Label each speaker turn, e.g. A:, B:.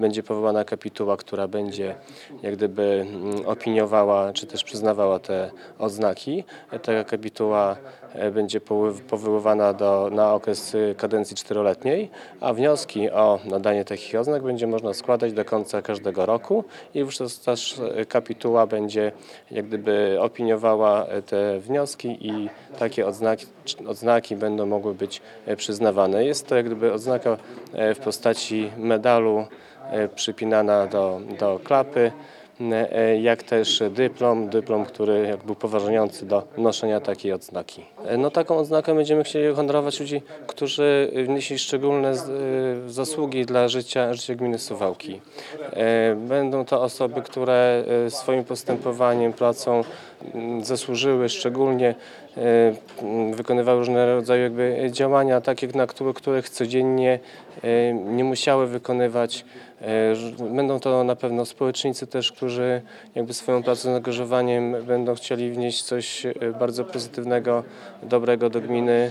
A: Będzie powołana kapituła, która będzie jak gdyby opiniowała czy też przyznawała te odznaki. Ta kapituła będzie powoływana na okres kadencji 4-letniej, a wnioski o nadanie takich oznak będzie można składać do końca każdego roku i wówczas też kapituła będzie jak gdyby opiniowała te wnioski i takie odznaki będą mogły być przyznawane. Jest to jak gdyby odznaka w postaci medalu przypinana do klapy, jak też dyplom, który jak był upoważniający do noszenia takiej odznaki. No, taką odznakę będziemy chcieli honorować ludzi, którzy wnieśli szczególne zasługi dla życia gminy Suwałki. Będą to osoby, które swoim postępowaniem, pracą zasłużyły szczególnie, wykonywały różne rodzaju jakby działania, takie których codziennie nie musiały wykonywać. Będą to na pewno społecznicy też, którzy jakby swoją pracą, zaangażowaniem będą chcieli wnieść coś bardzo pozytywnego, dobrego do gminy.